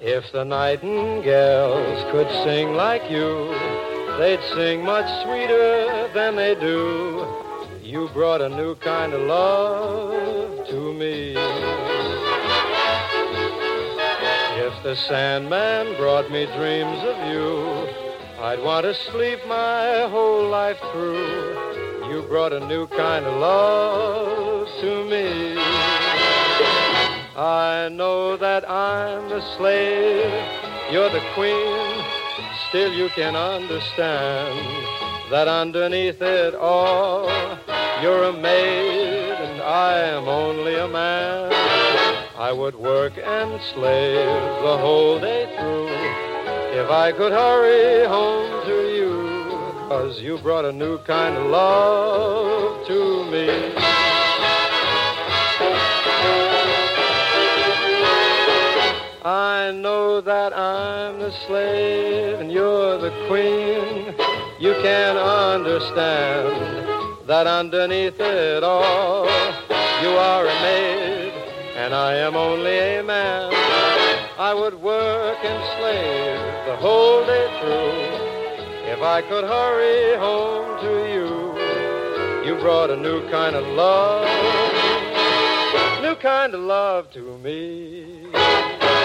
If the nightingales could sing like you, they'd sing much sweeter than they do. You brought a new kind of love to me. If the Sandman brought me dreams of you, I'd want to sleep my whole life through. You brought a new kind of love to me. I know that I'm the slave, you're the queen. Still you can understand that underneath it all, you're a maid and I am only a man. I would work and slave the whole day through if I could hurry home to you, 'cause you brought a new kind of love to me. I know that I'm the slave and you're the queen. You can understand that underneath it all, you are a maid and I am only a man. I would work and slave the whole day through if I could hurry home to you. You brought a new kind of love to me.